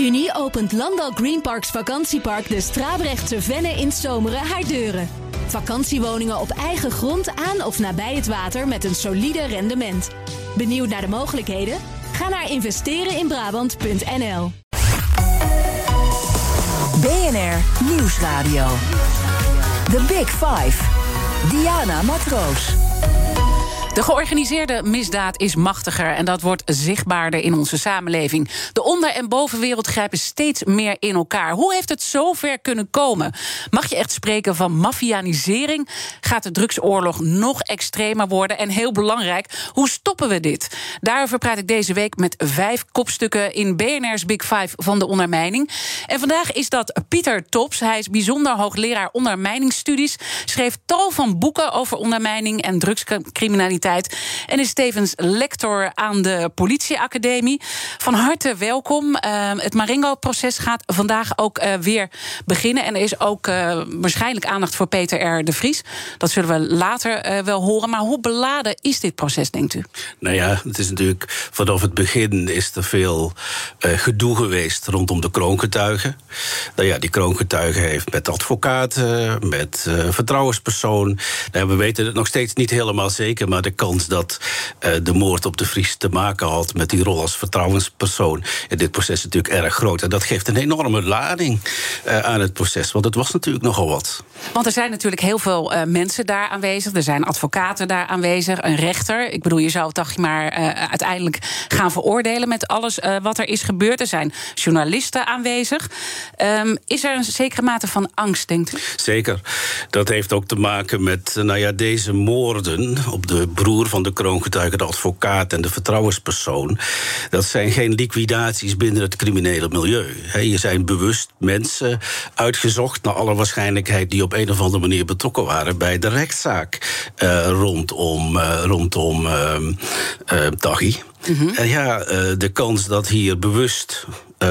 juni opent Landal Greenparks vakantiepark de Strabrechtse Venne in Zomeren haar deuren. Vakantiewoningen op eigen grond aan of nabij het water met een solide rendement. Benieuwd naar de mogelijkheden? Ga naar investereninbrabant.nl. BNR Nieuwsradio. The Big Five. Diana Matroos. De georganiseerde misdaad is machtiger en dat wordt zichtbaarder in onze samenleving. De onder- en bovenwereld grijpen steeds meer in elkaar. Hoe heeft het zover kunnen komen? Mag je echt spreken van maffianisering? Gaat de drugsoorlog nog extremer worden? En heel belangrijk, hoe stoppen we dit? Daarover praat ik deze week met 5 kopstukken in BNR's Big Five van de ondermijning. En vandaag is dat Pieter Tops. Hij is bijzonder hoogleraar ondermijningsstudies, schreef tal van boeken over ondermijning en drugscriminaliteit en is tevens lector aan de politieacademie. Van harte welkom. Het Marengo-proces gaat vandaag ook weer beginnen. En er is ook waarschijnlijk aandacht voor Peter R. de Vries. Dat zullen we later wel horen. Maar hoe beladen is dit proces, denkt u? Nou ja, het is natuurlijk vanaf het begin is er veel gedoe geweest rondom de kroongetuigen. Nou ja, die kroongetuigen heeft met advocaten, met vertrouwenspersoon. Nou, we weten het nog steeds niet helemaal zeker, maar de kans dat de moord op de Vries te maken had met die rol als vertrouwenspersoon in dit proces is natuurlijk erg groot. En dat geeft een enorme lading aan het proces, want het was natuurlijk nogal wat. Want er zijn natuurlijk heel veel mensen daar aanwezig. Er zijn advocaten daar aanwezig, een rechter. Ik bedoel, je zou het toch maar uiteindelijk gaan veroordelen met alles wat er is gebeurd. Er zijn journalisten aanwezig. Is er een zekere mate van angst, denkt u? Zeker. Dat heeft ook te maken met deze moorden op de broer van de kroongetuige, de advocaat en de vertrouwenspersoon. Dat zijn geen liquidaties binnen het criminele milieu. Hier zijn bewust mensen uitgezocht, naar alle waarschijnlijkheid, die op een of andere manier betrokken waren bij de rechtszaak rondom Taghi. Mm-hmm. De kans dat hier bewust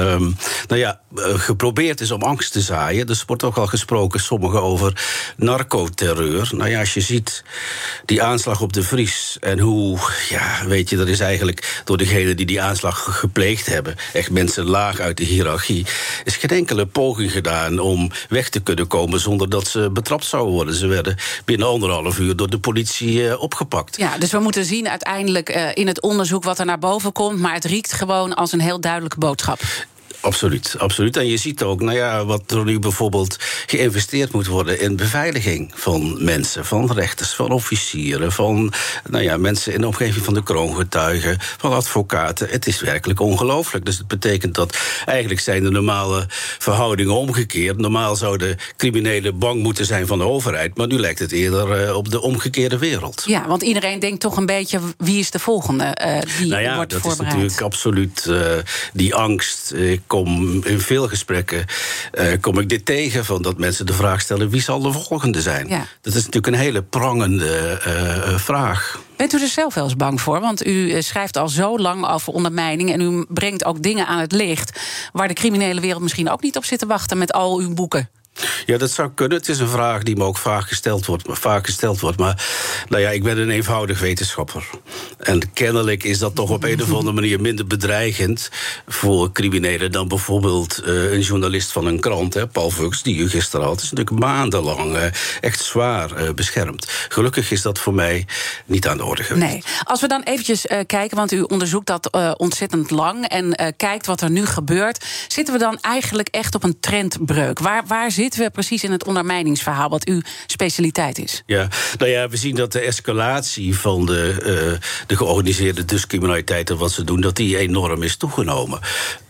geprobeerd is om angst te zaaien. Dus wordt ook al gesproken, sommigen, over narcoterreur. Nou ja, als je ziet die aanslag op de Vries en hoe, dat is eigenlijk door degenen die aanslag gepleegd hebben, echt mensen laag uit de hiërarchie, is geen enkele poging gedaan om weg te kunnen komen zonder dat ze betrapt zouden worden. Ze werden binnen 1,5 uur door de politie opgepakt. Ja, dus we moeten zien uiteindelijk in het onderzoek wat er naar boven komt, maar het riekt gewoon als een heel duidelijke boodschap. Absoluut, absoluut. En je ziet ook, wat er nu bijvoorbeeld geïnvesteerd moet worden in beveiliging van mensen, van rechters, van officieren, van mensen in de omgeving van de kroongetuigen, van advocaten. Het is werkelijk ongelooflijk. Dus het betekent dat eigenlijk zijn de normale verhoudingen omgekeerd. Normaal zouden criminelen bang moeten zijn van de overheid, maar nu lijkt het eerder op de omgekeerde wereld. Ja, want iedereen denkt toch een beetje, wie is de volgende die wordt dat voorbereid? is natuurlijk absoluut die angst. Ik kom in veel gesprekken kom ik dit tegen, van dat mensen de vraag stellen, wie zal de volgende zijn? Ja. Dat is natuurlijk een hele prangende vraag. Bent u er zelf wel eens bang voor? Want u schrijft al zo lang over ondermijning en u brengt ook dingen aan het licht waar de criminele wereld misschien ook niet op zit te wachten met al uw boeken. Ja, dat zou kunnen. Het is een vraag die me ook vaak gesteld wordt. Maar ik ben een eenvoudig wetenschapper. En kennelijk is dat toch op een of andere manier minder bedreigend voor criminelen dan bijvoorbeeld een journalist van een krant, Paul Vux, die u gisteren had, is natuurlijk maandenlang echt zwaar beschermd. Gelukkig is dat voor mij niet aan de orde geweest. Nee. Als we dan eventjes kijken, want u onderzoekt dat ontzettend lang en kijkt wat er nu gebeurt, zitten we dan eigenlijk echt op een trendbreuk? Waar zitten we precies in het ondermijningsverhaal, wat uw specialiteit is? Ja, we zien dat de escalatie van de georganiseerde drugscriminaliteit en wat ze doen, dat die enorm is toegenomen.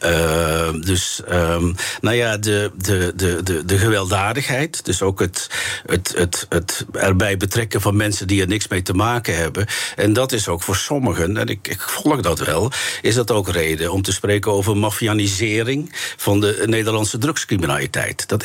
De gewelddadigheid, dus ook het erbij betrekken van mensen die er niks mee te maken hebben. En dat is ook voor sommigen, en ik volg dat wel, is dat ook reden om te spreken over maffianisering van de Nederlandse drugscriminaliteit. Dat is natuurlijk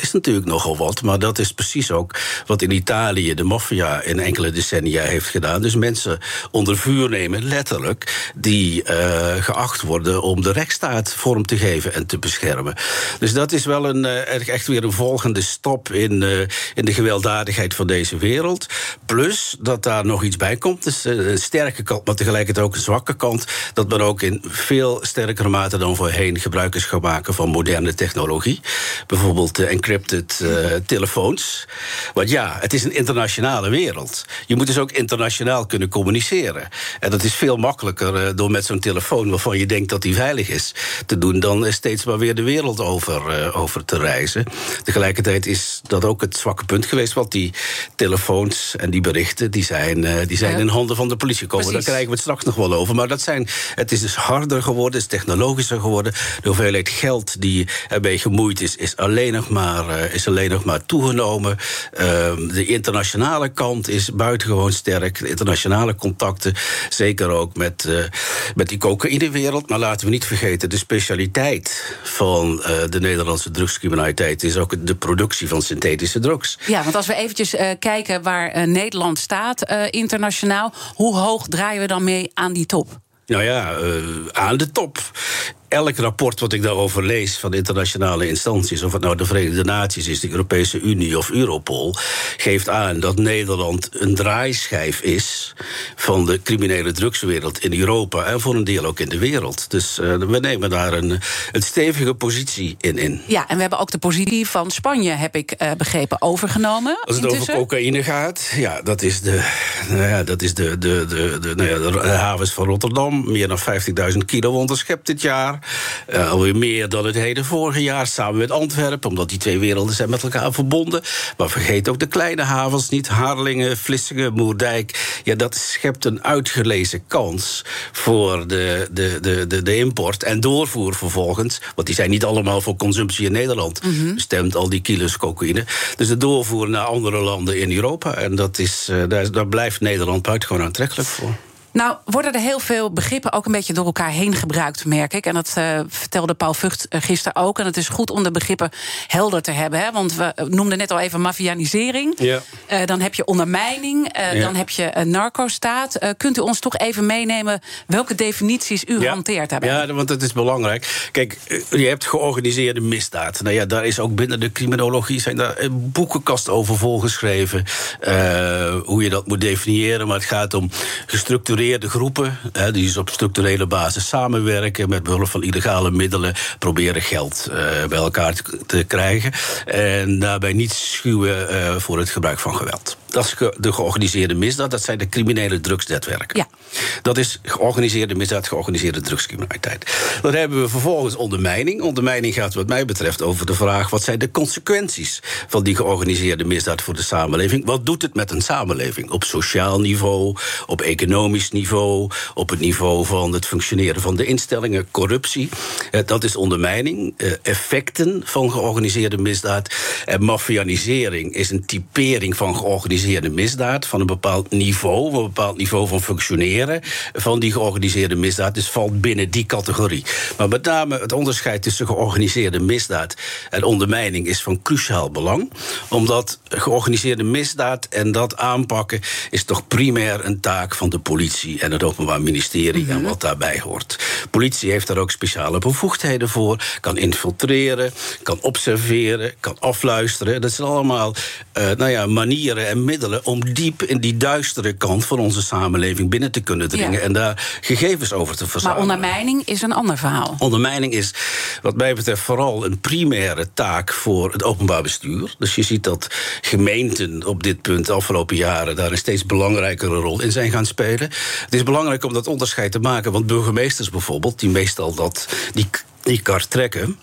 natuurlijk nogal wat. Maar dat is precies ook wat in Italië de maffia in enkele decennia heeft gedaan. Dus mensen onder vuur nemen, letterlijk, die geacht worden om de rechtsstaat vorm te geven en te beschermen. Dus dat is wel echt weer een volgende stap in de gewelddadigheid van deze wereld. Plus dat daar nog iets bij komt. Dus een sterke kant, maar tegelijkertijd ook een zwakke kant. Dat men ook in veel sterkere mate dan voorheen gebruik is gaan maken van moderne technologie. Bijvoorbeeld encrypted telefoons. Want ja, het is een internationale wereld. Je moet dus ook internationaal kunnen communiceren. En dat is veel makkelijker door met zo'n telefoon waarvan je denkt dat die veilig is te doen, dan steeds maar weer de wereld over te reizen. Tegelijkertijd is dat ook het zwakke punt geweest, want die telefoons en die berichten die zijn in handen van de politie komen. Daar krijgen we het straks nog wel over. Maar het is dus harder geworden, is technologischer geworden. De hoeveelheid geld die ermee gemoeid is alleen nog maar toegenomen. De internationale kant is buitengewoon sterk. De internationale contacten, zeker ook met die cocaïnewereld. Maar laten we niet vergeten, de specialiteit van de Nederlandse drugscriminaliteit is ook de productie van synthetische drugs. Ja, want als we eventjes kijken waar Nederland staat internationaal, hoe hoog draaien we dan mee aan die top? Nou ja, aan de top. Elk rapport wat ik daarover lees van internationale instanties, of het nou de Verenigde Naties is, de Europese Unie of Europol, geeft aan dat Nederland een draaischijf is van de criminele drugswereld in Europa en voor een deel ook in de wereld. Dus we nemen daar een stevige positie in. Ja, en we hebben ook de positie van Spanje, heb ik begrepen, overgenomen. Als het over cocaïne gaat, ja, dat is de havens van Rotterdam. Meer dan 50.000 kilo onderschept dit jaar. Alweer meer dan het hele vorige jaar, samen met Antwerpen, omdat die twee werelden zijn met elkaar verbonden. Maar vergeet ook de kleine havens niet, Harlingen, Vlissingen, Moerdijk. Ja, dat schept een uitgelezen kans voor de import en doorvoer vervolgens, want die zijn niet allemaal voor consumptie in Nederland bestemd, al die kilo's cocaïne. Dus de doorvoer naar andere landen in Europa. En daar blijft Nederland buitengewoon aantrekkelijk voor. Nou, worden er heel veel begrippen ook een beetje door elkaar heen gebruikt, merk ik. En dat vertelde Paul Vught gisteren ook. En het is goed om de begrippen helder te hebben. Hè? Want we noemden net al even maffianisering. Ja. Dan heb je ondermijning. Dan heb je een narcostaat. Kunt u ons toch even meenemen welke definities u hanteert daarbij? Ja, want dat is belangrijk. Kijk, je hebt georganiseerde misdaad. Nou ja, daar is ook binnen de criminologie zijn daar een boekenkast over volgeschreven. Hoe je dat moet definiëren. Maar het gaat om gestructureerde groepen, die dus op structurele basis samenwerken, met behulp van illegale middelen proberen geld bij elkaar te krijgen. En daarbij niet schuwen voor het gebruik van geweld. Dat is de georganiseerde misdaad, dat zijn de criminele drugsnetwerken. Ja. Dat is georganiseerde misdaad, georganiseerde drugscriminaliteit. Dan hebben we vervolgens ondermijning. Ondermijning gaat wat mij betreft over de vraag, wat zijn de consequenties van die georganiseerde misdaad voor de samenleving? Wat doet het met een samenleving? Op sociaal niveau, op economisch niveau, op het niveau van het functioneren van de instellingen, corruptie. Dat is ondermijning. Effecten van georganiseerde misdaad. En maffianisering is een typering van georganiseerde misdaad, van een bepaald niveau van functioneren van die georganiseerde misdaad. Dus valt binnen die categorie. Maar met name het onderscheid tussen georganiseerde misdaad en ondermijning is van cruciaal belang. Omdat georganiseerde misdaad en dat aanpakken is toch primair een taak van de politie en het Openbaar Ministerie en wat daarbij hoort. Politie heeft daar ook speciale bevoegdheden voor. Kan infiltreren, kan observeren, kan afluisteren. Dat zijn allemaal manieren en middelen om diep in die duistere kant van onze samenleving binnen te kunnen dringen en daar gegevens over te verzamelen. Maar ondermijning is een ander verhaal. Ondermijning is, wat mij betreft, vooral een primaire taak voor het openbaar bestuur. Dus je ziet dat gemeenten op dit punt de afgelopen jaren daar een steeds belangrijkere rol in zijn gaan spelen. Het is belangrijk om dat onderscheid te maken, want burgemeesters bijvoorbeeld, die meestal die kar trekken.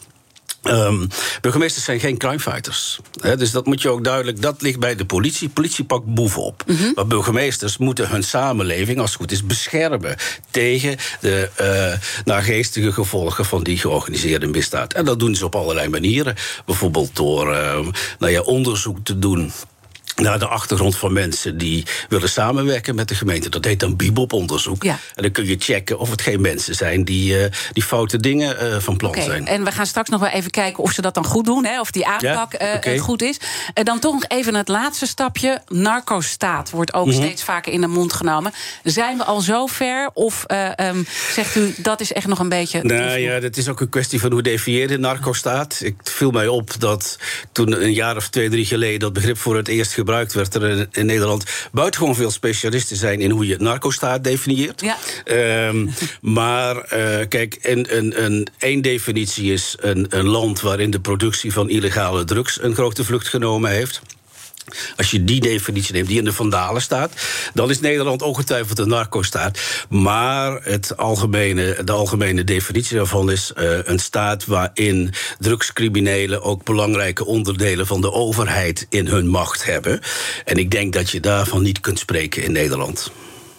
Burgemeesters zijn geen crimefighters. Dus dat moet je ook duidelijk, dat ligt bij de politie. Politie pakt boeven op. Maar burgemeesters moeten hun samenleving, als het goed is, beschermen tegen de naargeestige gevolgen van die georganiseerde misdaad. En dat doen ze op allerlei manieren. Bijvoorbeeld door onderzoek te doen naar de achtergrond van mensen die willen samenwerken met de gemeente. Dat heet dan Bibop-onderzoek. Ja. En dan kun je checken of het geen mensen zijn die foute dingen van plan zijn. En we gaan straks nog wel even kijken of ze dat dan goed doen, hè, of die aanpak goed is. Dan toch nog even het laatste stapje. Narcostaat wordt ook steeds vaker in de mond genomen. Zijn we al zo ver? Of zegt u, dat is echt nog een beetje... Nou ja, dat is ook een kwestie van hoe definieer je narcostaat. Het viel mij op dat toen een jaar of 2-3 geleden dat begrip voor het eerst gebruikt werd er in Nederland buitengewoon veel specialisten zijn in hoe je narcostaat definieert. Ja. Maar kijk, één definitie is een land waarin de productie van illegale drugs een grote vlucht genomen heeft. Als je die definitie neemt, die in de Vandalen staat, dan is Nederland ongetwijfeld een narcostaat. Maar de algemene definitie daarvan is een staat waarin drugscriminelen ook belangrijke onderdelen van de overheid in hun macht hebben. En ik denk dat je daarvan niet kunt spreken in Nederland.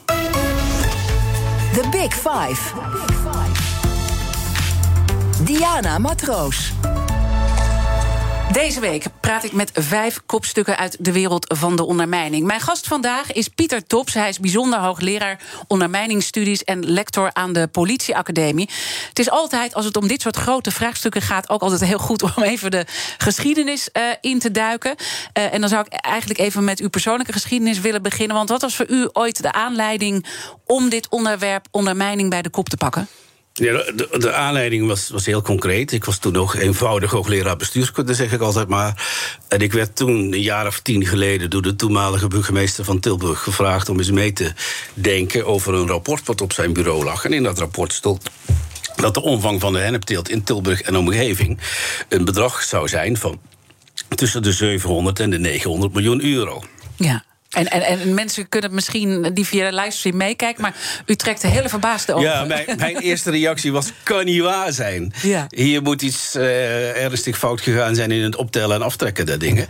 The Big Five. Diana Matroos. Deze week praat ik met 5 kopstukken uit de wereld van de ondermijning. Mijn gast vandaag is Pieter Tops. Hij is bijzonder hoogleraar ondermijningsstudies en lector aan de Politieacademie. Het is altijd, als het om dit soort grote vraagstukken gaat, ook altijd heel goed om even de geschiedenis in te duiken. En dan zou ik eigenlijk even met uw persoonlijke geschiedenis willen beginnen. Want wat was voor u ooit de aanleiding om dit onderwerp ondermijning bij de kop te pakken? Ja, de aanleiding was heel concreet. Ik was toen nog eenvoudig hoogleraar bestuurskunde, zeg ik altijd maar. En ik werd toen, een jaar of 10 geleden, door de toenmalige burgemeester van Tilburg gevraagd om eens mee te denken over een rapport wat op zijn bureau lag. En in dat rapport stond dat de omvang van de hennepteelt in Tilburg en omgeving een bedrag zou zijn van tussen de 700 en de 900 miljoen euro. Ja. En mensen kunnen misschien die via de livestream meekijken, maar u trekt de hele verbaasde ogen. Ja, mijn eerste reactie was, kan niet waar zijn. Ja. Hier moet iets ernstig fout gegaan zijn in het optellen en aftrekken der dingen.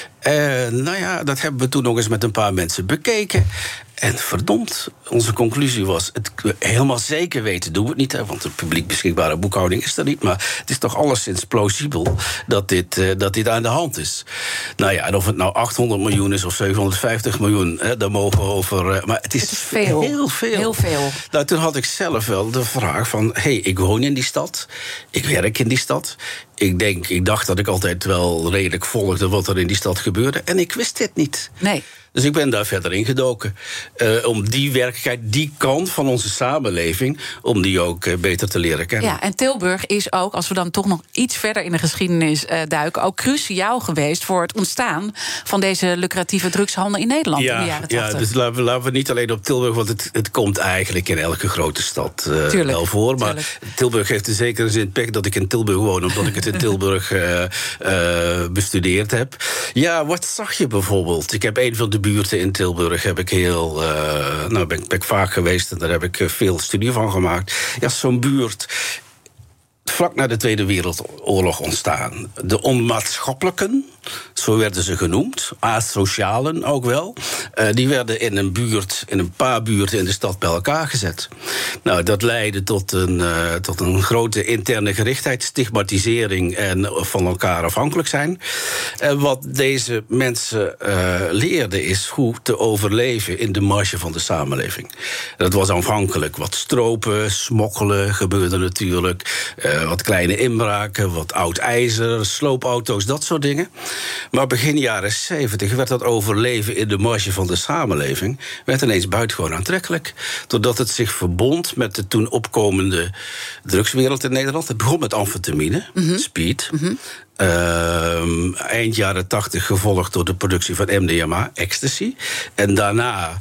Nou ja, dat hebben we toen nog eens met een paar mensen bekeken. En verdomd, onze conclusie was, het helemaal zeker weten doen we het niet, hè, want de publiek beschikbare boekhouding is er niet. Maar het is toch alleszins plausibel dat dit aan de hand is. Nou ja, en of het nou 800 miljoen is of 750 miljoen, hè, daar mogen we over. Maar het is veel. Heel veel. Heel veel. Nou, toen had ik zelf wel de vraag van, ik woon in die stad, ik werk in die stad. Ik dacht dat ik altijd wel redelijk volgde wat er in die stad gebeurde. En ik wist dit niet. Nee. Dus ik ben daar verder ingedoken. Om die werkelijkheid, die kant van onze samenleving, om die ook beter te leren kennen. Ja, en Tilburg is ook, als we dan toch nog iets verder in de geschiedenis duiken, ook cruciaal geweest voor het ontstaan van deze lucratieve drugshandel in Nederland in de jaren 80. Ja, dus laten we niet alleen op Tilburg, want het komt eigenlijk in elke grote stad wel voor. Maar tuurlijk. Tilburg heeft in zekere zin pech dat ik in Tilburg woon, omdat ik het in Tilburg bestudeerd heb. Ja, wat zag je bijvoorbeeld? Ik heb een van de buurten in Tilburg heb ik ben ik vaak geweest en daar heb ik veel studie van gemaakt. Ja, zo'n buurt vlak na de Tweede Wereldoorlog ontstaan. De onmaatschappelijken, zo werden ze genoemd, asocialen ook wel, die werden in een paar buurten in de stad bij elkaar gezet. Nou, dat leidde tot een grote interne gerichtheid, stigmatisering en van elkaar afhankelijk zijn. En wat deze mensen leerden is hoe te overleven in de marge van de samenleving. Dat was aanvankelijk wat stropen, smokkelen gebeurde natuurlijk, wat kleine inbraken, wat oud ijzer, sloopauto's, dat soort dingen. Maar begin jaren 70 werd dat overleven in de marge van de samenleving werd ineens buitengewoon aantrekkelijk. Doordat het zich verbond met de toen opkomende drugswereld in Nederland. Het begon met amfetamine, speed. Eind jaren 80 gevolgd door de productie van MDMA, ecstasy. En daarna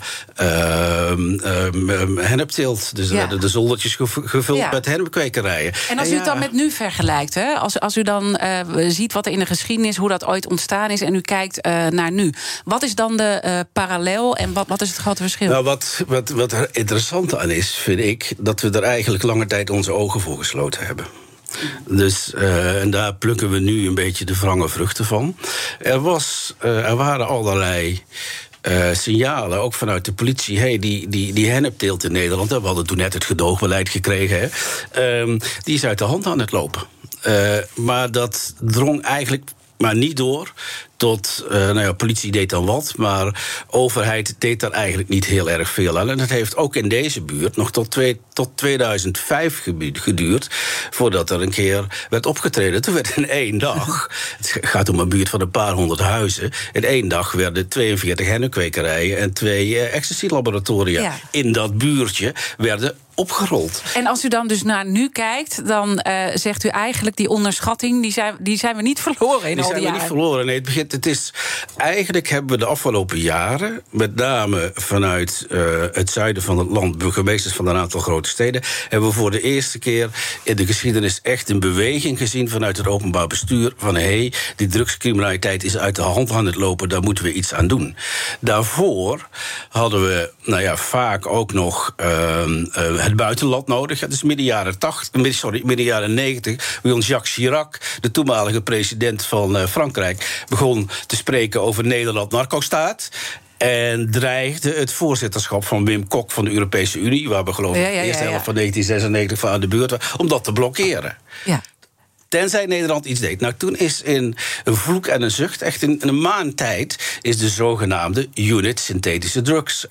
hennepteelt. Dus werden de zoldertjes gevuld met hennepkwekerijen. En als u het dan met nu vergelijkt, hè? Als u dan ziet wat er in de geschiedenis, hoe dat ooit ontstaan is, en u kijkt naar nu. Wat is dan de parallel en wat is het grote verschil? Nou, wat er interessant aan is, vind ik, dat we er eigenlijk lange tijd onze ogen voor gesloten hebben. Dus, en daar plukken we nu een beetje de wrange vruchten van. Er waren allerlei signalen, ook vanuit de politie. Die hennepteelt in Nederland, we hadden toen net het gedoogbeleid gekregen, die is uit de hand aan het lopen. Maar dat drong eigenlijk maar niet door tot politie deed dan wat, maar overheid deed daar eigenlijk niet heel erg veel aan. En het heeft ook in deze buurt nog tot 2005 geduurd voordat er een keer werd opgetreden. Toen werd in 1 dag, het gaat om een buurt van een paar honderd huizen, in 1 dag werden 42 hennenkwekerijen en 2 ecstasy-laboratoria in dat buurtje werden opgerold. En als u dan dus naar nu kijkt, dan zegt u eigenlijk die onderschatting, die zijn we niet verloren in al die jaren. Die zijn we niet verloren. Nee, eigenlijk hebben we de afgelopen jaren, met name vanuit het zuiden van het land, burgemeesters van een aantal grote steden, hebben we voor de eerste keer in de geschiedenis echt een beweging gezien vanuit het openbaar bestuur van die drugscriminaliteit is uit de hand aan het lopen, daar moeten we iets aan doen. Daarvoor hadden we vaak ook nog het buitenland nodig. Het is midden jaren 90, bij ons Jacques Chirac, de toenmalige president van Frankrijk, begon te spreken over Nederland narcostaat. En dreigde het voorzitterschap van Wim Kok van de Europese Unie, waar we geloof ik de eerste helft van 1996 van aan de beurt waren, om dat te blokkeren. Ja. Tenzij Nederland iets deed. Nou, toen is in een vloek en een zucht, echt in een maand tijd, is de zogenaamde Unit Synthetische Drugs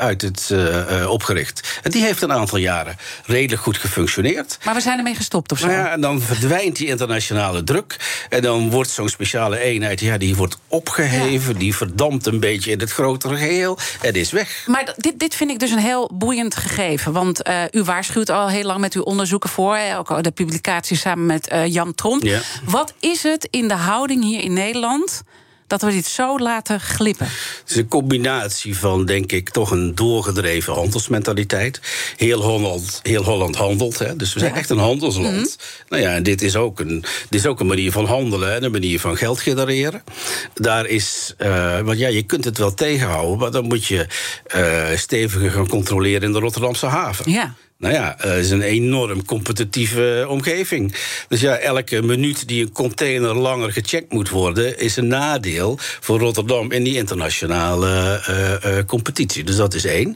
opgericht. En die heeft een aantal jaren redelijk goed gefunctioneerd. Maar we zijn ermee gestopt of zo? Nou ja, en dan verdwijnt die internationale druk. En dan wordt zo'n speciale eenheid, die wordt opgeheven, die verdampt een beetje in het grotere geheel en is weg. Maar dit vind ik dus een heel boeiend gegeven. Want u waarschuwt al heel lang met uw onderzoeken voor, ook de publicatie samen met Jan Tromp. Ja. Wat is het in de houding hier in Nederland dat we dit zo laten glippen? Het is een combinatie van, denk ik, toch een doorgedreven handelsmentaliteit. Heel Holland handelt, hè. Dus we zijn echt een handelsland. Mm-hmm. Nou ja, en dit is ook een manier van handelen en een manier van geld genereren. Daar is, want je kunt het wel tegenhouden, maar dan moet je steviger gaan controleren in de Rotterdamse haven. Ja. Nou ja, het is een enorm competitieve omgeving. Dus elke minuut die een container langer gecheckt moet worden, is een nadeel voor Rotterdam in die internationale competitie. Dus dat is 1.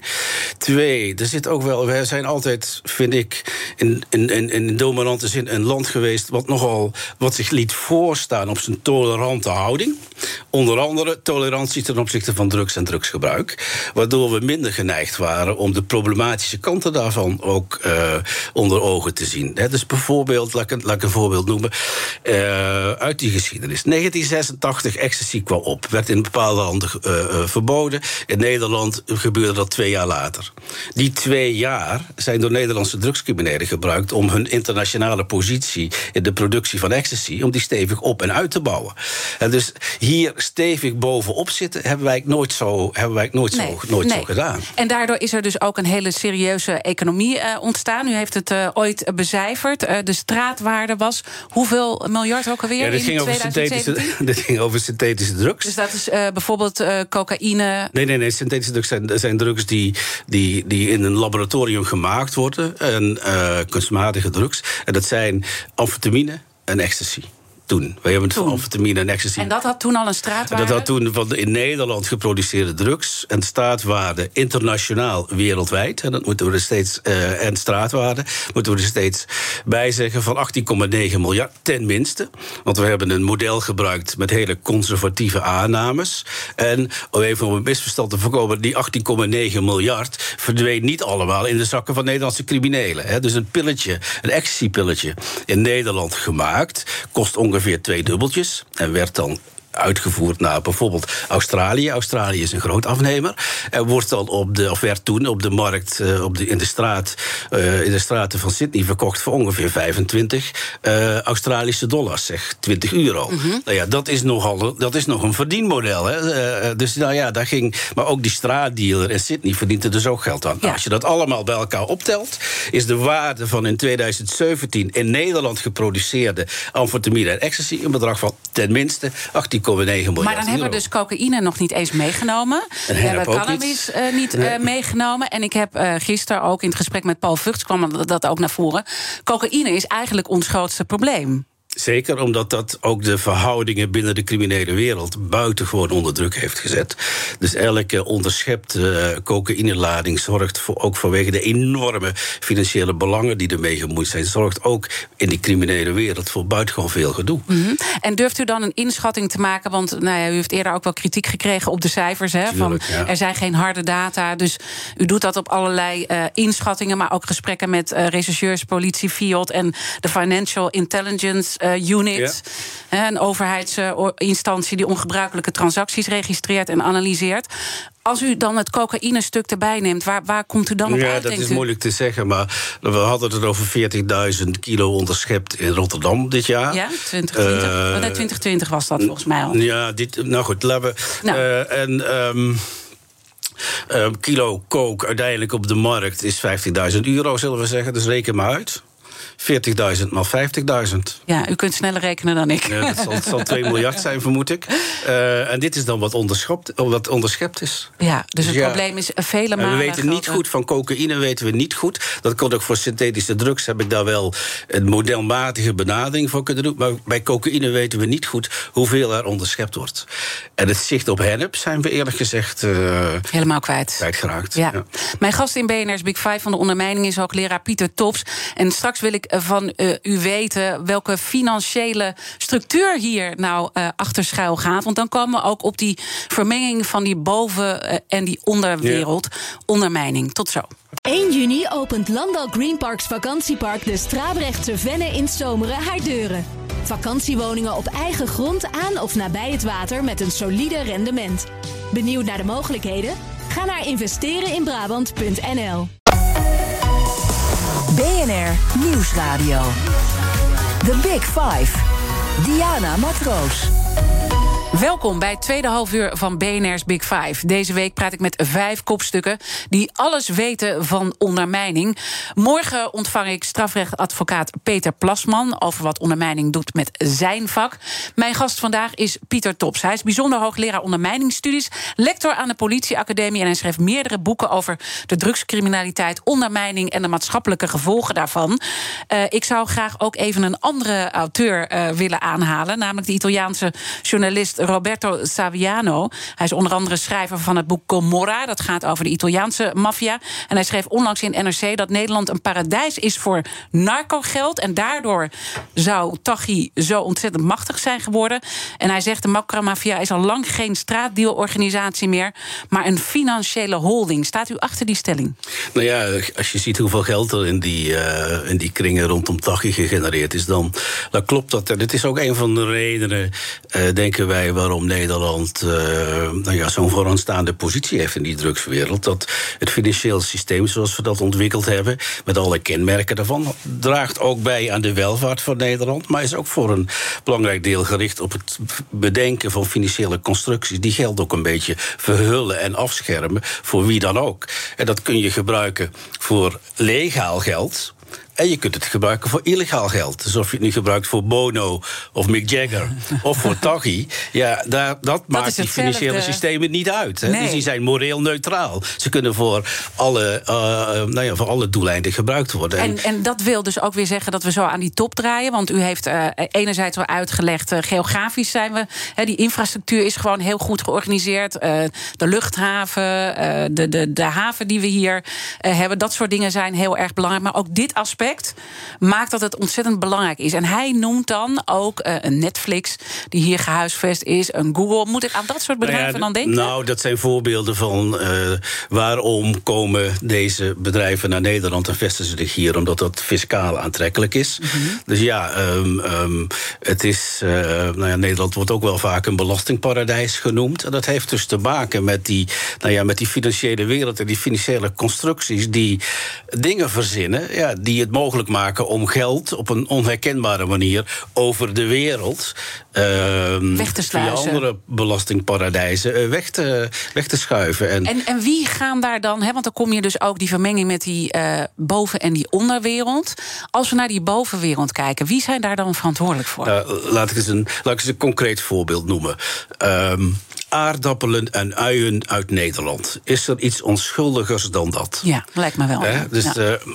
2, er zit ook wel, wij zijn altijd, vind ik, in dominante zin een land geweest wat zich liet voorstaan op zijn tolerante houding. Onder andere tolerantie ten opzichte van drugs en drugsgebruik. Waardoor we minder geneigd waren om de problematische kanten daarvan ook onder ogen te zien. Dus bijvoorbeeld, laat ik een voorbeeld noemen, uit die geschiedenis. 1986, ecstasy kwam op, werd in bepaalde landen verboden. In Nederland gebeurde dat 2 jaar later. Die 2 jaar zijn door Nederlandse drugscriminelen gebruikt om hun internationale positie in de productie van ecstasy, om die stevig op en uit te bouwen. En dus hier stevig bovenop zitten hebben wij nooit zo gedaan. En daardoor is er dus ook een hele serieuze economie ontstaan. U heeft het ooit becijferd. De straatwaarde was hoeveel miljard ook alweer in 2017? Dit ging over synthetische drugs. Dus dat is bijvoorbeeld cocaïne? Nee. Synthetische drugs zijn drugs die in een laboratorium gemaakt worden. En kunstmatige drugs. En dat zijn amfetamine en ecstasy. Wij hebben het van amfetamine en ecstasy. En dat had toen al een straatwaarde? Dat had toen van de in Nederland geproduceerde drugs en straatwaarde internationaal wereldwijd. En dat moeten we er steeds en straatwaarde moeten we er steeds bij zeggen van 18,9 miljard ten minste. Want we hebben een model gebruikt met hele conservatieve aannames. En even om een misverstand te voorkomen, die 18,9 miljard verdween niet allemaal in de zakken van Nederlandse criminelen. Dus een ecstasy-pilletje in Nederland gemaakt kost ongeveer 2 dubbeltjes en werd dan uitgevoerd naar bijvoorbeeld Australië. Australië is een groot afnemer. En werd toen op de markt, in de straten van Sydney verkocht voor ongeveer 25 Australische dollars, zeg 20 euro. Mm-hmm. Nou ja, dat is nog een verdienmodel. Hè. Dus nou ja, daar ging. Maar ook die straatdealer in Sydney verdient er dus ook geld aan. Ja. Nou, als je dat allemaal bij elkaar optelt, is de waarde van in 2017 in Nederland geproduceerde amfetamine en ecstasy een bedrag van ten minste 18,9 miljard. Maar dan hebben we dus cocaïne nog niet eens meegenomen. We hebben cannabis niet meegenomen. En ik heb gisteren ook in het gesprek met Paul Vugts kwam dat ook naar voren. Cocaïne is eigenlijk ons grootste probleem. Zeker, omdat dat ook de verhoudingen binnen de criminele wereld buitengewoon onder druk heeft gezet. Dus elke onderschepte cocaïnelading zorgt ook vanwege de enorme financiële belangen die ermee gemoeid zijn, zorgt ook in die criminele wereld voor buitengewoon veel gedoe. Mm-hmm. En durft u dan een inschatting te maken? Want u heeft eerder ook wel kritiek gekregen op de cijfers. Hè, Tuurlijk, van, er zijn geen harde data. Dus u doet dat op allerlei inschattingen, maar ook gesprekken met rechercheurs, politie, FIOD en de Financial Intelligence Unit. Ja. Een overheidsinstantie die ongebruikelijke transacties registreert en analyseert. Als u dan het cocaïne-stuk erbij neemt, waar komt u dan op uit, dat is moeilijk te zeggen, maar we hadden het over 40.000 kilo onderschept in Rotterdam dit jaar. Ja, 2020. 2020 was dat volgens mij al. Ja, nou goed, laten we... kilo coke uiteindelijk op de markt is €15.000, zullen we zeggen. Dus reken maar uit. 40.000 maal 50.000. Ja, u kunt sneller rekenen dan ik. Ja, dat zal 2 miljard zijn, vermoed ik. En dit is dan wat onderschept is. Ja, dus het probleem is vele malen. We weten niet goed van cocaïne, weten we niet goed. Dat komt ook voor synthetische drugs, heb ik daar wel een modelmatige benadering voor kunnen doen. Maar bij cocaïne weten we niet goed hoeveel er onderschept wordt. En het zicht op hennep zijn we eerlijk gezegd helemaal kwijtgeraakt. Ja. Ja. Mijn gast in BNR's Big Five van de ondermijning is hoogleraar Pieter Tops. En straks wil ik van u weten welke financiële structuur hier nou achter schuil gaat. Want dan komen we ook op die vermenging van die boven- en die onderwereld. Ondermijning. Tot zo. 1 juni opent Landal Greenparks Vakantiepark de Strabrechtse Venne in Zomeren haar deuren. Vakantiewoningen op eigen grond aan of nabij het water met een solide rendement. Benieuwd naar de mogelijkheden? Ga naar investereninbrabant.nl. BNR Nieuwsradio. The Big Five. Diana Matroos. Welkom bij het tweede halfuur van BNR's Big Five. Deze week praat ik met 5 kopstukken die alles weten van ondermijning. Morgen ontvang ik strafrechtadvocaat Peter Plasman over wat ondermijning doet met zijn vak. Mijn gast vandaag is Pieter Tops. Hij is bijzonder hoogleraar ondermijningsstudies, lector aan de Politieacademie en hij schreef meerdere boeken over de drugscriminaliteit, ondermijning en de maatschappelijke gevolgen daarvan. Ik zou graag ook even een andere auteur willen aanhalen, namelijk de Italiaanse journalist Roberto Saviano. Hij is onder andere schrijver van het boek Gomorra. Dat gaat over de Italiaanse maffia. En hij schreef onlangs in NRC dat Nederland een paradijs is voor narcogeld. En daardoor zou Taghi zo ontzettend machtig zijn geworden. En hij zegt de macromafia is al lang geen straatdealorganisatie meer, maar een financiële holding. Staat u achter die stelling? Nou ja, als je ziet hoeveel geld er in die kringen rondom Taghi gegenereerd is, dan klopt dat. En het is ook een van de redenen, denken wij, waarom Nederland zo'n vooraanstaande positie heeft in die drugswereld. Dat het financieel systeem zoals we dat ontwikkeld hebben, met alle kenmerken daarvan, draagt ook bij aan de welvaart van Nederland, maar is ook voor een belangrijk deel gericht op het bedenken van financiële constructies die geld ook een beetje verhullen en afschermen voor wie dan ook. En dat kun je gebruiken voor legaal geld. En je kunt het gebruiken voor illegaal geld. Dus of je het nu gebruikt voor Bono of Mick Jagger of voor Taghi, ja, dat maakt die financiële systemen niet uit. Hè? Nee. Dus die zijn moreel neutraal. Ze kunnen voor alle doeleinden gebruikt worden. En dat wil dus ook weer zeggen dat we zo aan die top draaien. Want u heeft enerzijds al uitgelegd, geografisch zijn we. Die infrastructuur is gewoon heel goed georganiseerd. De luchthaven, de haven die we hier hebben. Dat soort dingen zijn heel erg belangrijk. Maar ook dit aspect maakt dat het ontzettend belangrijk is. En hij noemt dan ook een Netflix die hier gehuisvest is, een Google. Moet ik aan dat soort bedrijven dan denken? Nou, dat zijn voorbeelden van waarom komen deze bedrijven naar Nederland en vestigen zich hier, omdat dat fiscaal aantrekkelijk is. Mm-hmm. Dus ja, het is Nederland wordt ook wel vaak een belastingparadijs genoemd. En dat heeft dus te maken met die financiële wereld en die financiële constructies die dingen verzinnen, die het mogelijk maken om geld op een onherkenbare manier over de wereld weg te sluizen, via andere belastingparadijzen weg te schuiven. En wie gaan daar dan, want dan kom je dus ook die vermenging met die boven- en die onderwereld. Als we naar die bovenwereld kijken, wie zijn daar dan verantwoordelijk voor? Laat ik eens een concreet voorbeeld noemen. aardappelen en uien uit Nederland. Is er iets onschuldigers dan dat? Ja, lijkt me wel. Dus,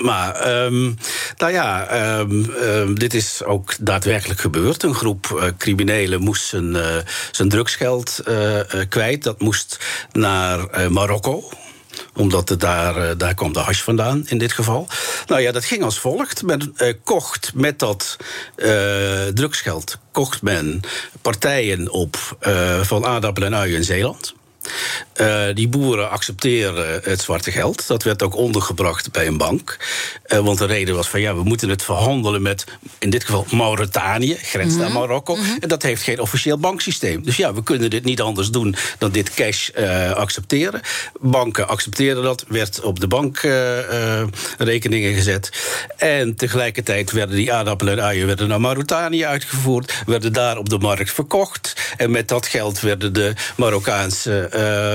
dit is ook daadwerkelijk gebeurd. Een groep criminelen moest zijn drugsgeld kwijt. Dat moest naar Marokko. Omdat daar kwam de hash vandaan, in dit geval. Nou ja, dat ging als volgt. Men kocht met dat drugsgeld kocht men partijen op van aardappelen en uien in Zeeland. Die boeren accepteren het zwarte geld. Dat werd ook ondergebracht bij een bank. Want de reden was van we moeten het verhandelen met, in dit geval, Mauritanië, grens naar Marokko. En dat heeft geen officieel banksysteem. Dus we kunnen dit niet anders doen dan dit cash accepteren. Banken accepteerden dat, werd op de bankrekeningen gezet. En tegelijkertijd werden die aardappelen en uien naar Mauritanië uitgevoerd, werden daar op de markt verkocht. En met dat geld werden de Marokkaanse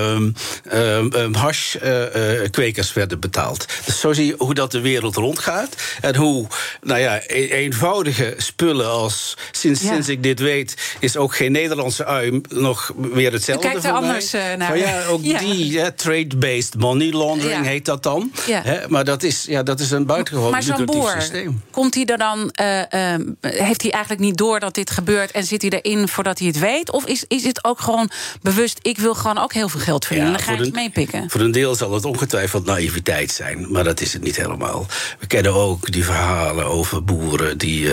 hashkwekers werden betaald. Dus zo zie je hoe dat de wereld rondgaat. En hoe, eenvoudige spullen als, sinds ik dit weet, is ook geen Nederlandse ui nog weer hetzelfde. Kijkt er anders naar. Die trade-based money laundering heet dat dan. Ja. Maar dat is een buitengewoon lucratief systeem. Komt hij er dan, heeft hij eigenlijk niet door dat dit gebeurt en zit hij erin voordat hij het weet? Of is het ook gewoon bewust, ik wil gewoon ook heel veel geld verdienen, dan ga ik het meepikken? Voor een deel zal het ongetwijfeld naïviteit zijn, maar dat is het niet helemaal. We kennen ook die verhalen over boeren die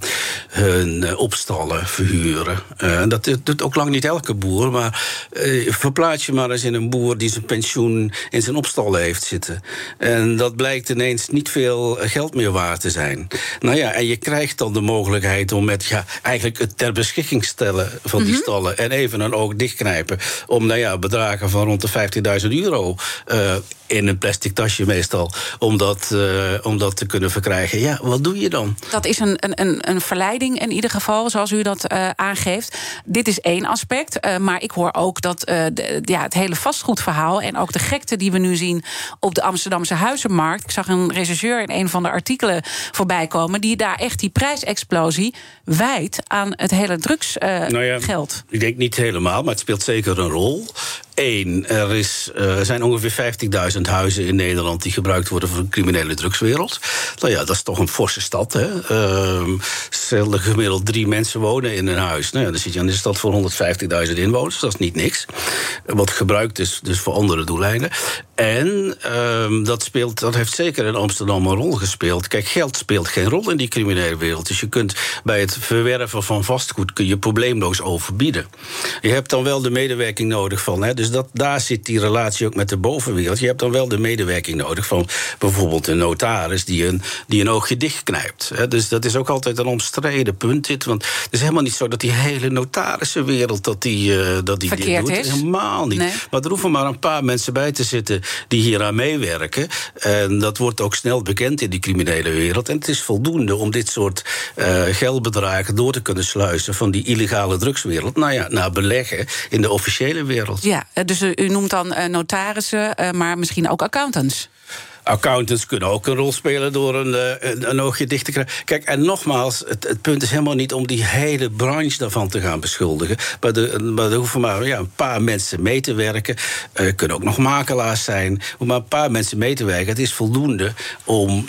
hun opstallen verhuren. En dat doet ook lang niet elke boer, maar verplaats je maar eens in een boer die zijn pensioen in zijn opstallen heeft zitten. En dat blijkt ineens niet veel geld meer waard te zijn. En je krijgt dan de mogelijkheid om met eigenlijk het ter beschikking stellen van die stallen en even een oog dichtknijpen om bedragen van rond de €50.000 in een plastic tasje meestal, om dat te kunnen verkrijgen. Wat doe je dan? Dat is een verleiding in ieder geval, zoals u dat aangeeft. Dit is één aspect, maar ik hoor ook dat het hele vastgoedverhaal en ook de gekte die we nu zien op de Amsterdamse huizenmarkt. Ik zag een rechercheur in een van de artikelen voorbij komen die daar echt die prijsexplosie wijt aan het hele drugsgeld. Ik denk niet helemaal, maar het speelt zeker een rol. Er zijn ongeveer 50.000 huizen in Nederland die gebruikt worden voor de criminele drugswereld. Dat is toch een forse stad. Stel er gemiddeld 3 mensen wonen in een huis. Dan zit je aan de stad voor 150.000 inwoners. Dat is niet niks. Wat gebruikt is dus voor andere doeleinden. En dat heeft zeker in Amsterdam een rol gespeeld. Kijk, geld speelt geen rol in die criminele wereld. Dus je kunt bij het verwerven van vastgoed kun je probleemloos overbieden. Je hebt dan wel de medewerking nodig van, dus daar zit die relatie ook met de bovenwereld. Je hebt dan wel de medewerking nodig van bijvoorbeeld een notaris die een oogje dichtknijpt. Dus dat is ook altijd een omstreden punt. Want het is helemaal niet zo dat die hele notarissenwereld dat die verkeerd dit doet. is. Helemaal niet. Nee. Maar er hoeven maar een paar mensen bij te zitten die hier aan meewerken. En dat wordt ook snel bekend in die criminele wereld. En het is voldoende om dit soort geldbedragen door te kunnen sluizen van die illegale drugswereld naar beleggen in de officiële wereld. Ja, dus u noemt dan notarissen, maar misschien ook accountants. Accountants kunnen ook een rol spelen door een oogje dicht te krijgen. Kijk, en nogmaals, het punt is helemaal niet om die hele branche daarvan te gaan beschuldigen. Maar er hoeven maar een paar mensen mee te werken. Kunnen ook nog makelaars zijn. Maar een paar mensen mee te werken, het is voldoende om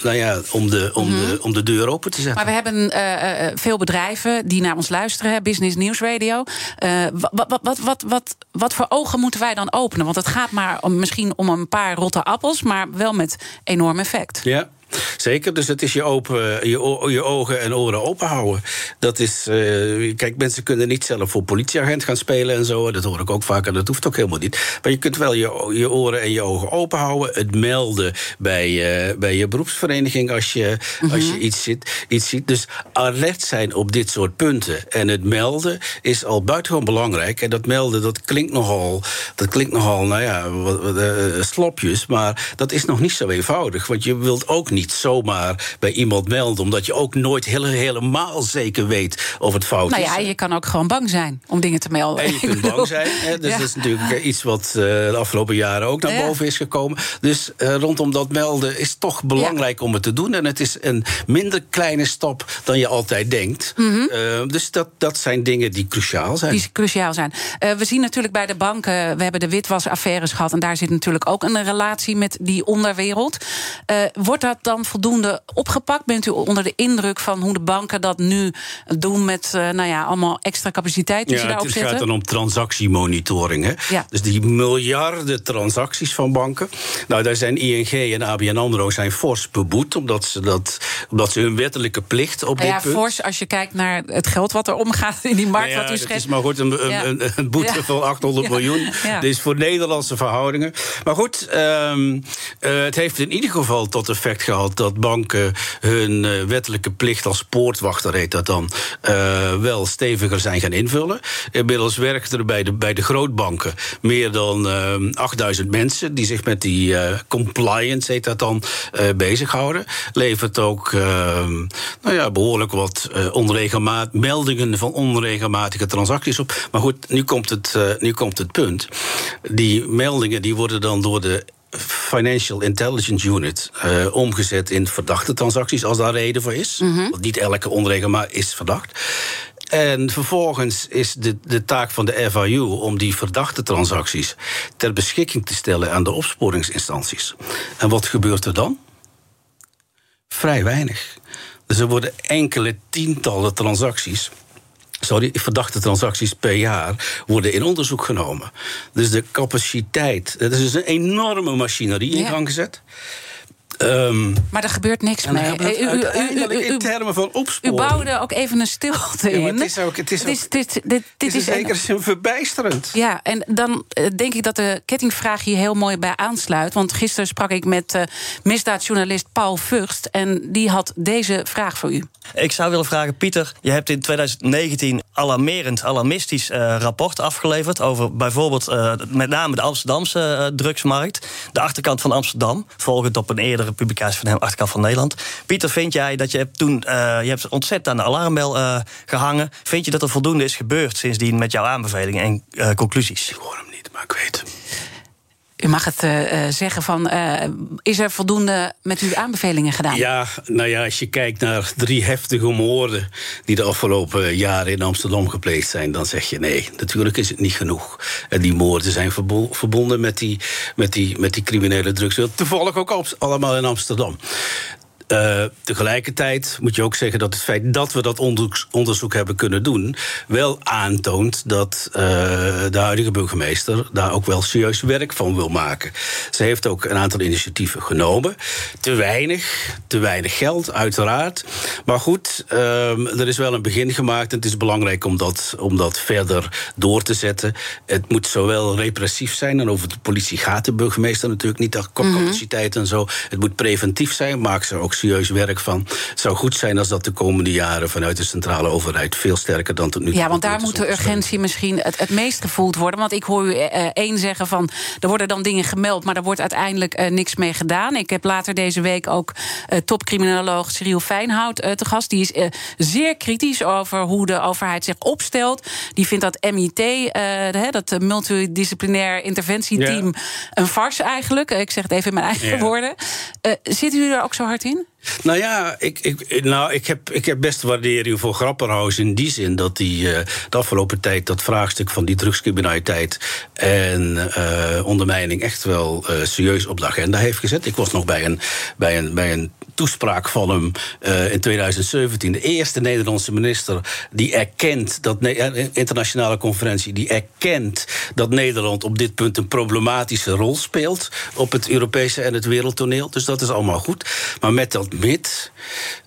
de deur open te zetten. Maar we hebben veel bedrijven die naar ons luisteren, Business News Radio. Wat voor ogen moeten wij dan openen? Want het gaat maar misschien om een paar rotte appels, maar wel met enorm effect. Ja. Zeker, dus het is je ogen en oren open houden. Dat is, kijk, mensen kunnen niet zelf voor politieagent gaan spelen en zo. Dat hoor ik ook vaak en dat hoeft ook helemaal niet. Maar je kunt wel je oren en je ogen open houden. Het melden bij je beroepsvereniging als je iets ziet. Dus alert zijn op dit soort punten. En het melden is al buitengewoon belangrijk. En dat melden, dat klinkt nogal slopjes. Maar dat is nog niet zo eenvoudig. Want je wilt ook niet niet zomaar bij iemand melden, omdat je ook nooit helemaal zeker weet of het fout is. Nou ja, je kan ook gewoon bang zijn om dingen te melden. En je kunt bang zijn. Hè? Dus dat is natuurlijk iets wat de afgelopen jaren ook naar boven is gekomen. Dus rondom dat melden is toch belangrijk om het te doen. En het is een minder kleine stap dan je altijd denkt. Dus dat zijn dingen die cruciaal zijn. We zien natuurlijk bij de banken, we hebben de witwasaffaires gehad, en daar zit natuurlijk ook een relatie met die onderwereld. Wordt dat dan voldoende opgepakt? Bent u onder de indruk van hoe de banken dat nu doen met allemaal extra capaciteit die ze daarop zetten? Het gaat dan om transactiemonitoring. Hè? Ja. Dus die miljarden transacties van banken. Nou, daar zijn ING en ABN AMRO zijn fors beboet, omdat ze hun wettelijke plicht op dit punt. Fors, als je kijkt naar het geld wat er omgaat in die markt, wat u schetst. Het is maar goed, een boete van 800 miljoen. Ja. Dus voor Nederlandse verhoudingen. Maar goed, het heeft in ieder geval tot effect gehad dat banken hun wettelijke plicht als poortwachter, heet dat dan, wel steviger zijn gaan invullen. Inmiddels werken er bij de grootbanken meer dan 8000 mensen die zich met die compliance, heet dat dan, bezighouden. Levert ook behoorlijk wat meldingen van onregelmatige transacties op. Maar goed, nu komt het punt. Die meldingen die worden dan door de Financial Intelligence Unit omgezet in verdachte transacties, als daar reden voor is. Want niet elke onregelmaat is verdacht. En vervolgens is de taak van de FIU om die verdachte transacties ter beschikking te stellen aan de opsporingsinstanties. En wat gebeurt er dan? Vrij weinig. Dus er worden enkele tientallen verdachte transacties per jaar worden in onderzoek genomen. Dus de capaciteit, dat is dus een enorme machinerie in gang gezet. Maar er gebeurt niks mee. Uiteindelijk in termen van opsporing. U bouwde ook even een stilte in. Het is zeker verbijsterend. Ja, en dan denk ik dat de kettingvraag hier heel mooi bij aansluit. Want gisteren sprak ik met misdaadjournalist Paul Vugst, en die had deze vraag voor u. Ik zou willen vragen, Pieter, je hebt in 2019 alarmistisch rapport afgeleverd over bijvoorbeeld met name de Amsterdamse drugsmarkt. De achterkant van Amsterdam, volgend op een eerdere publicatie van hem, achterkant van Nederland. Pieter, vind jij dat je hebt toen je hebt ontzettend aan de alarmbel gehangen? Vind je dat er voldoende is gebeurd sindsdien met jouw aanbevelingen en conclusies? Ik hoor hem niet, maar ik weet hem. U mag het zeggen van, is er voldoende met uw aanbevelingen gedaan? Ja, als je kijkt naar 3 heftige moorden die de afgelopen jaren in Amsterdam gepleegd zijn, dan zeg je nee, natuurlijk is het niet genoeg. En die moorden zijn verbonden met die criminele drugs. Toevallig ook allemaal in Amsterdam. Tegelijkertijd moet je ook zeggen dat het feit dat we dat onderzoek hebben kunnen doen wel aantoont dat de huidige burgemeester daar ook wel serieus werk van wil maken. Ze heeft ook een aantal initiatieven genomen. Te weinig geld, uiteraard. Maar goed, er is wel een begin gemaakt en het is belangrijk om dat verder door te zetten. Het moet zowel repressief zijn, en over de politie gaat de burgemeester natuurlijk niet, de capaciteit en zo. Het moet preventief zijn, maak ze ook serieus werk van. Het zou goed zijn als dat de komende jaren vanuit de centrale overheid veel sterker dan tot nu toe. Ja, want daar moet de urgentie misschien het meest gevoeld worden. Want ik hoor u zeggen van, er worden dan dingen gemeld, maar er wordt uiteindelijk niks mee gedaan. Ik heb later deze week ook topcriminoloog Cyril Fijnhout te gast. Die is zeer kritisch over hoe de overheid zich opstelt. Die vindt dat MIT, dat multidisciplinair interventieteam, een farce eigenlijk. Ik zeg het even in mijn eigen woorden. Zit u er ook zo hard in? Nou ja, ik heb best waardering voor Grapperhaus in die zin dat hij de afgelopen tijd dat vraagstuk van die drugscriminaliteit en ondermijning echt wel serieus op de agenda heeft gezet. Ik was nog bij een toespraak van hem in 2017. De eerste Nederlandse minister die erkent dat internationale conferentie die erkent dat Nederland op dit punt een problematische rol speelt op het Europese en het wereldtoneel. Dus dat is allemaal goed. Maar met dat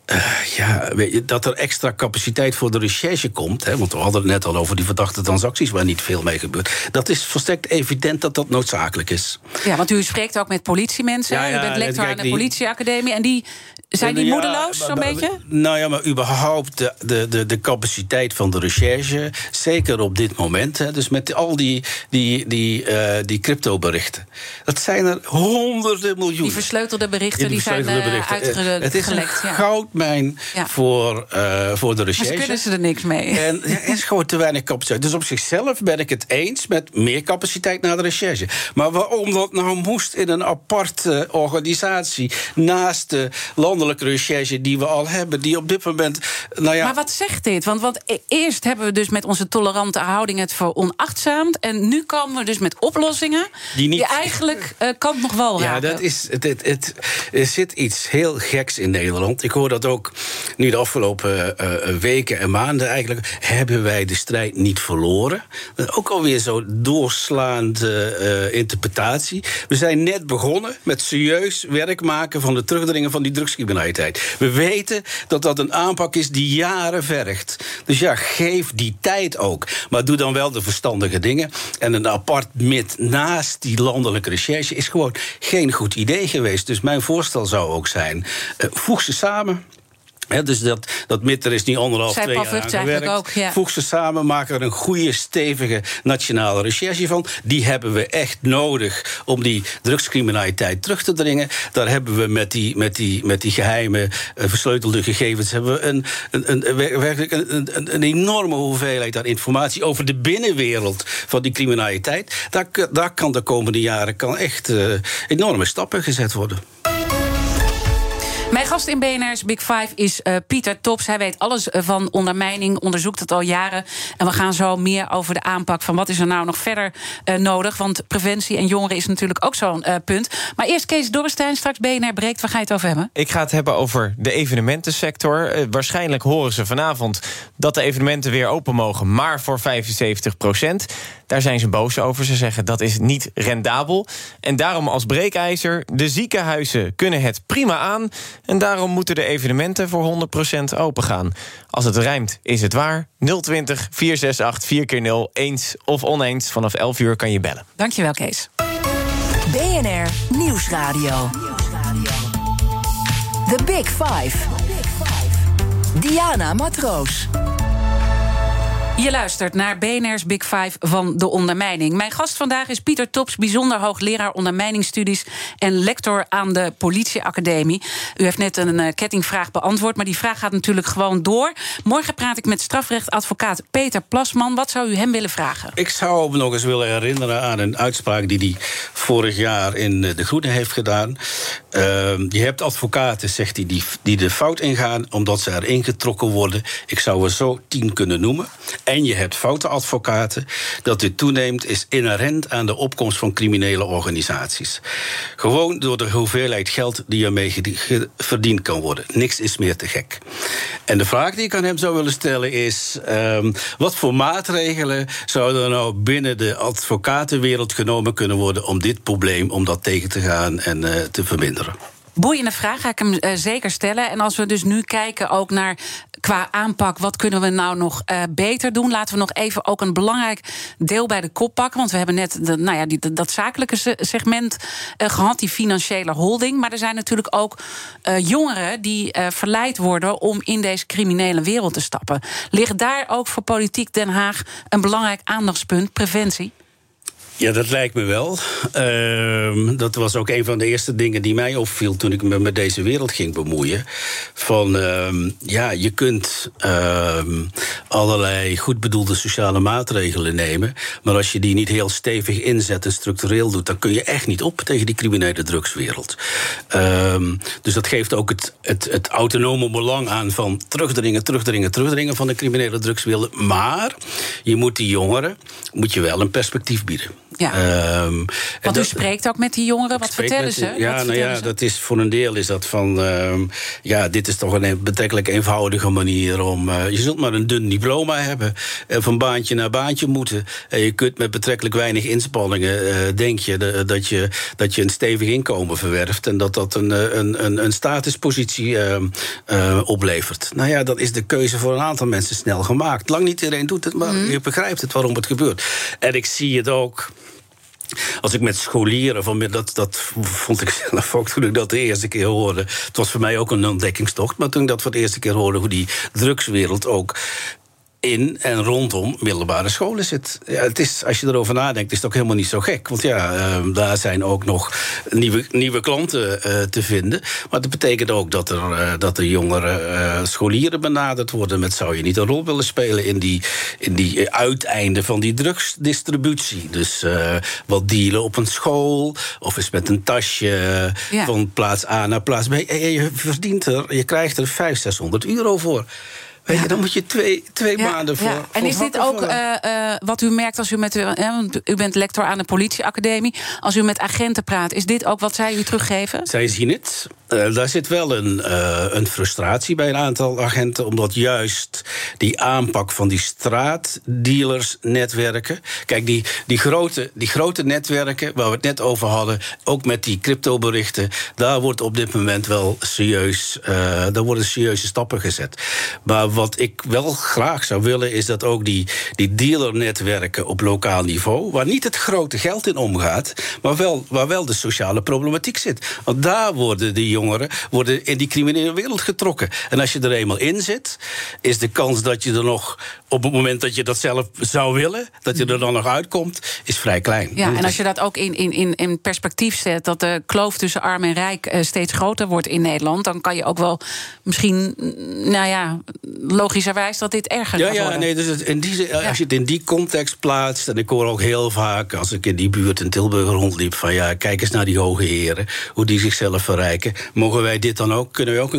Weet je, dat er extra capaciteit voor de recherche komt, hè, want we hadden het net al over die verdachte transacties waar niet veel mee gebeurt. Dat is volstrekt evident dat dat noodzakelijk is. Ja, want u spreekt ook met politiemensen. U bent lector aan de politieacademie. En die zijn die moedeloos, zo'n beetje? Nou ja, maar überhaupt de capaciteit van de recherche, zeker op dit moment. Hè, dus met al die cryptoberichten. Dat zijn er honderden miljoenen. Die versleutelde berichten die zijn uitgelekt. Het is een goudmijn voor de recherche. Maar ze kunnen ze er niks mee. En er is gewoon te weinig capaciteit. Dus op zichzelf ben ik het eens met meer capaciteit naar de recherche. Maar waarom dat nou moest in een aparte organisatie naast de landelijke recherche die we al hebben, die op dit moment. Maar wat zegt dit? Want eerst hebben we dus met onze tolerante houding het veronachtzaamd. En nu komen we dus met oplossingen die eigenlijk kan nog wel raken. Ja, er zit iets heel geks in Nederland. Ik hoor dat ook nu de afgelopen weken en maanden eigenlijk. Hebben wij de strijd niet verloren? Ook alweer zo'n doorslaande interpretatie. We zijn net begonnen met serieus werk maken van de terugdringen van die drugscriminaliteit. We weten dat dat een aanpak is die jaren vergt. Dus ja, geef die tijd ook. Maar doe dan wel de verstandige dingen. En een apart MIT naast die landelijke recherche is gewoon geen goed idee geweest. Dus mijn voorstel zou ook zijn, voeg ze samen. Dus dat MIT, er is niet 1,5, 2 jaar aan gewerkt. Ook, ja. Voeg ze samen, maak er een goede, stevige nationale recherche van. Die hebben we echt nodig om die drugscriminaliteit terug te dringen. Daar hebben we met die geheime, versleutelde gegevens hebben we een enorme hoeveelheid aan informatie over de binnenwereld van die criminaliteit. Daar kan de komende jaren echt enorme stappen gezet worden. Mijn gast in BNR's Big Five is Pieter Tops. Hij weet alles van ondermijning, onderzoekt het al jaren. En we gaan zo meer over de aanpak van wat is er nou nog verder nodig. Want preventie en jongeren is natuurlijk ook zo'n punt. Maar eerst Kees Dorrestein, straks BNR breekt. Waar ga je het over hebben? Ik ga het hebben over de evenementensector. Waarschijnlijk horen ze vanavond dat de evenementen weer open mogen, maar voor 75%. Daar zijn ze boos over. Ze zeggen dat is niet rendabel. En daarom als breekijzer, de ziekenhuizen kunnen het prima aan. En daarom moeten de evenementen voor 100% opengaan. Als het rijmt, is het waar. 020 468 4x0, eens of oneens. Vanaf 11 uur kan je bellen. Dankjewel, Kees. BNR Nieuwsradio. The Big Five. Diana Matroos. Je luistert naar BNR's Big Five van de ondermijning. Mijn gast vandaag is Pieter Tops, bijzonder hoogleraar ondermijningsstudies en lector aan de politieacademie. U heeft net een kettingvraag beantwoord, maar die vraag gaat natuurlijk gewoon door. Morgen praat ik met strafrechtadvocaat Peter Plasman. Wat zou u hem willen vragen? Ik zou hem nog eens willen herinneren aan een uitspraak die hij vorig jaar in De Groene heeft gedaan. Je hebt advocaten, zegt hij, die de fout ingaan omdat ze erin getrokken worden. Ik zou er zo 10 kunnen noemen. En je hebt foute advocaten. Dat dit toeneemt is inherent aan de opkomst van criminele organisaties. Gewoon door de hoeveelheid geld die ermee verdiend kan worden. Niks is meer te gek. En de vraag die ik aan hem zou willen stellen is, wat voor maatregelen zouden er nou binnen de advocatenwereld genomen kunnen worden om dit probleem, om dat tegen te gaan en te verminderen? Boeiende vraag, ga ik hem zeker stellen. En als we dus nu kijken ook naar qua aanpak, wat kunnen we nou nog beter doen? Laten we nog even ook een belangrijk deel bij de kop pakken. Want we hebben net dat zakelijke segment gehad, die financiële holding. Maar er zijn natuurlijk ook jongeren die verleid worden om in deze criminele wereld te stappen. Ligt daar ook voor Politiek Den Haag een belangrijk aandachtspunt, preventie? Ja, dat lijkt me wel. Dat was ook een van de eerste dingen die mij opviel toen ik me met deze wereld ging bemoeien. Je kunt allerlei goed bedoelde sociale maatregelen nemen, maar als je die niet heel stevig inzet en structureel doet, dan kun je echt niet op tegen die criminele drugswereld. Dus dat geeft ook het autonome belang aan van terugdringen van de criminele drugswereld. Maar je moet die jongeren wel een perspectief bieden. Want u spreekt ook met die jongeren. Wat vertellen ze? Dat is voor een deel is dat van... dit is toch een betrekkelijk eenvoudige manier om... je zult maar een dun diploma hebben. Van baantje naar baantje moeten. Je kunt met betrekkelijk weinig inspanningen... denk je dat je een stevig inkomen verwerft... en dat een statuspositie oplevert. Nou ja, dat is de keuze voor een aantal mensen snel gemaakt. Lang niet iedereen doet het, maar je begrijpt het waarom het gebeurt. En ik zie het ook... Als ik met scholieren, dat vond ik zelf ook toen ik dat de eerste keer hoorde. Het was voor mij ook een ontdekkingstocht, maar toen ik dat voor de eerste keer hoorde... hoe die drugswereld ook in en rondom middelbare scholen zit. Ja, het is, als je erover nadenkt, is het ook helemaal niet zo gek. Want daar zijn ook nog nieuwe klanten te vinden. Maar dat betekent ook dat er jongere scholieren benaderd worden met... zou je niet een rol willen spelen in die uiteinden van die drugsdistributie. Dus wat dealen op een school, of eens met een tasje van plaats A naar plaats B. Je krijgt er 500-600 euro voor. Weet je, dan moet je twee maanden voor. Ja. En is dit ook wat u merkt als u u bent lector aan de politieacademie... als u met agenten praat, is dit ook wat zij u teruggeven? Zij zien het. Daar zit wel een frustratie bij een aantal agenten... omdat juist die aanpak van die straatdealersnetwerken... Kijk, die grote netwerken waar we het net over hadden... ook met die cryptoberichten... daar wordt op dit moment wel daar worden serieuze stappen gezet. Maar wat ik wel graag zou willen... is dat ook die dealernetwerken op lokaal niveau... waar niet het grote geld in omgaat... maar waar wel de sociale problematiek zit. Want daar worden die jongeren in die criminele wereld getrokken. En als je er eenmaal in zit... is de kans dat je er nog... op het moment dat je dat zelf zou willen... dat je er dan nog uitkomt, is vrij klein. Ja, en als je dat ook in perspectief zet... dat de kloof tussen arm en rijk steeds groter wordt in Nederland... dan kan je ook wel misschien, logischerwijs dat dit erger gaat worden. Nee, dus als je het in die context plaatst... en ik hoor ook heel vaak, als ik in die buurt in Tilburg rondliep... van kijk eens naar die hoge heren, hoe die zichzelf verrijken. Mogen wij dit dan ook? Kunnen we ook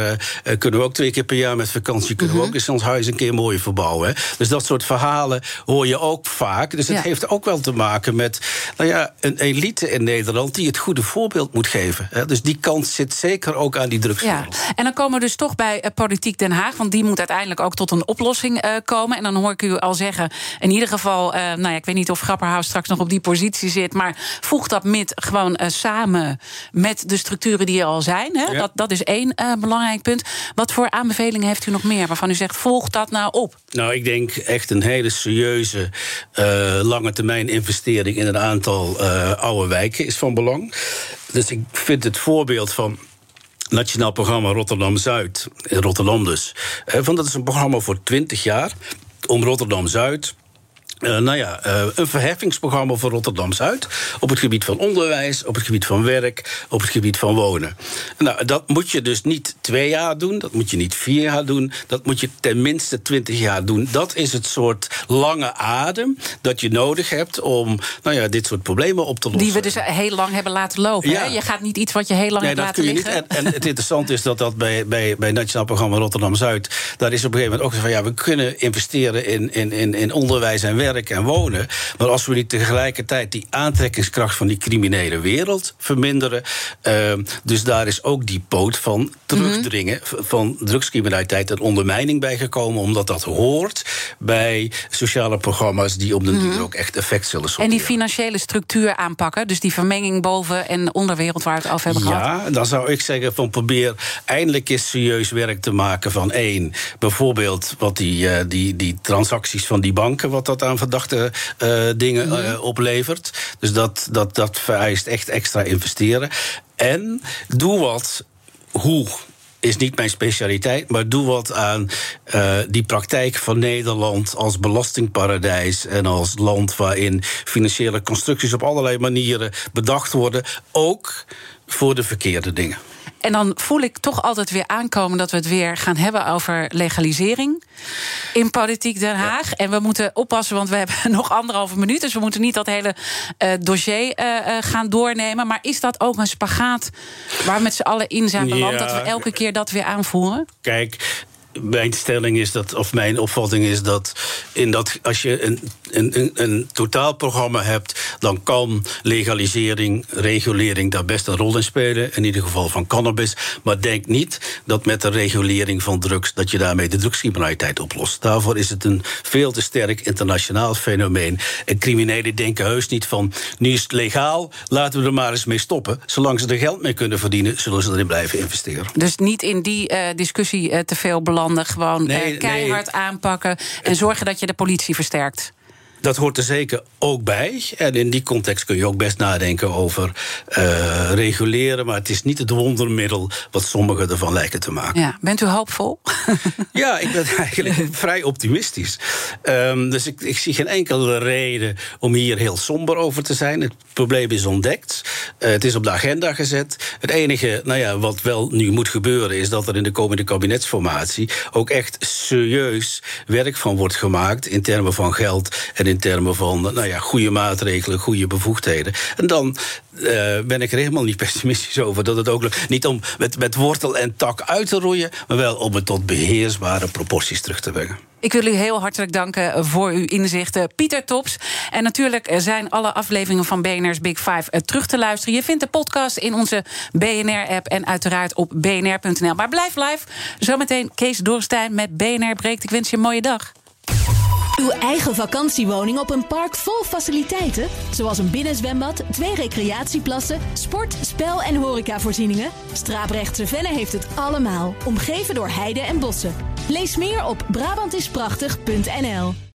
2 keer per jaar met vakantie... kunnen we ook eens ons huis een keer mooi verbouwen? Hè? Dus dat soort verhalen hoor je ook vaak. Dus het heeft ook wel te maken met een elite in Nederland... die het goede voorbeeld moet geven. Hè? Dus die kant zit zeker ook aan die drugswereld. Ja. En dan komen we dus toch bij Politiek Den Haag... want die moet uiteindelijk ook tot een oplossing komen. En dan hoor ik u al zeggen, in ieder geval... ik weet niet of Grapperhaus straks nog op die positie zit... maar voeg dat gewoon samen met de structuren die er al zijn. Hè? Ja. Dat is één belangrijk punt. Wat voor aanbevelingen heeft u nog meer waarvan u zegt... volg dat nou op? Nou, ik denk echt een hele serieuze lange termijn investering... in een aantal oude wijken is van belang. Dus ik vind het voorbeeld van... Nationaal Programma Rotterdam-Zuid, in Rotterdam dus. Dat is een programma voor 20 jaar om Rotterdam-Zuid... een verheffingsprogramma voor Rotterdam-Zuid... op het gebied van onderwijs, op het gebied van werk... op het gebied van wonen. Nou, dat moet je dus niet 2 jaar doen, dat moet je niet 4 jaar doen... dat moet je tenminste 20 jaar doen. Dat is het soort lange adem dat je nodig hebt... om dit soort problemen op te lossen. Die we dus heel lang hebben laten lopen. Ja. Hè? Je gaat niet iets wat je heel lang hebt laten liggen. Niet. En het interessante is dat bij Nationaal Programma Rotterdam-Zuid... daar is op een gegeven moment ook van... we kunnen investeren in onderwijs en werk... en wonen. Maar als we niet tegelijkertijd die aantrekkingskracht van die criminele wereld verminderen... dus daar is ook die poot van terugdringen van drugscriminaliteit en ondermijning bijgekomen, omdat dat hoort bij sociale programma's die op den duur ook echt effect zullen sorteren. En die financiële structuur aanpakken, dus die vermenging boven- en onderwereld waar we het over hebben gehad? Ja, dan zou ik zeggen van probeer eindelijk eens serieus werk te maken van bijvoorbeeld wat die transacties van die banken, wat dat aan verdachte dingen oplevert. Dus dat vereist echt extra investeren. En doe wat, is niet mijn specialiteit, maar doe wat aan die praktijk van Nederland als belastingparadijs en als land waarin financiële constructies op allerlei manieren bedacht worden, ook voor de verkeerde dingen. En dan voel ik toch altijd weer aankomen dat we het weer gaan hebben over legalisering in Politiek Den Haag. Ja. En we moeten oppassen, want we hebben nog 1,5 minuut. Dus we moeten niet dat hele dossier gaan doornemen. Maar is dat ook een spagaat waar we met z'n allen in zijn beland, dat we elke keer dat weer aanvoeren? Kijk, mijn stelling is dat, of mijn opvatting is dat als je een totaalprogramma hebt, dan kan legalisering, regulering daar best een rol in spelen. In ieder geval van cannabis. Maar denk niet dat met de regulering van drugs dat je daarmee de drugscriminaliteit oplost. Daarvoor is het een veel te sterk internationaal fenomeen. En criminelen denken heus niet van, nu is het legaal, laten we er maar eens mee stoppen. Zolang ze er geld mee kunnen verdienen, zullen ze erin blijven investeren. Dus niet in die discussie te veel belanden. Gewoon keihard aanpakken en zorgen dat je de politie versterkt. Dat hoort er zeker ook bij. En in die context kun je ook best nadenken over reguleren. Maar het is niet het wondermiddel wat sommigen ervan lijken te maken. Ja, bent u hoopvol? Ja, ik ben eigenlijk vrij optimistisch. Dus ik zie geen enkele reden om hier heel somber over te zijn. Het probleem is ontdekt. Het is op de agenda gezet. Het enige wat wel nu moet gebeuren is dat er in de komende kabinetsformatie ook echt serieus werk van wordt gemaakt in termen van geld en in termen van goede maatregelen, goede bevoegdheden. En dan ben ik er helemaal niet pessimistisch over dat het ook lukt. Niet om met wortel en tak uit te roeien, maar wel om het tot beheersbare proporties terug te brengen. Ik wil u heel hartelijk danken voor uw inzichten, Pieter Tops. En natuurlijk zijn alle afleveringen van BNR's Big Five terug te luisteren. Je vindt de podcast in onze BNR-app en uiteraard op bnr.nl. Maar blijf live. Zometeen Kees Dorrestein met BNR Breekt. Ik wens je een mooie dag. Uw eigen vakantiewoning op een park vol faciliteiten? Zoals een binnenzwembad, 2 recreatieplassen, sport, spel- en horecavoorzieningen? Straaprechtse Venne heeft het allemaal, omgeven door heide en bossen. Lees meer op Brabantisprachtig.nl.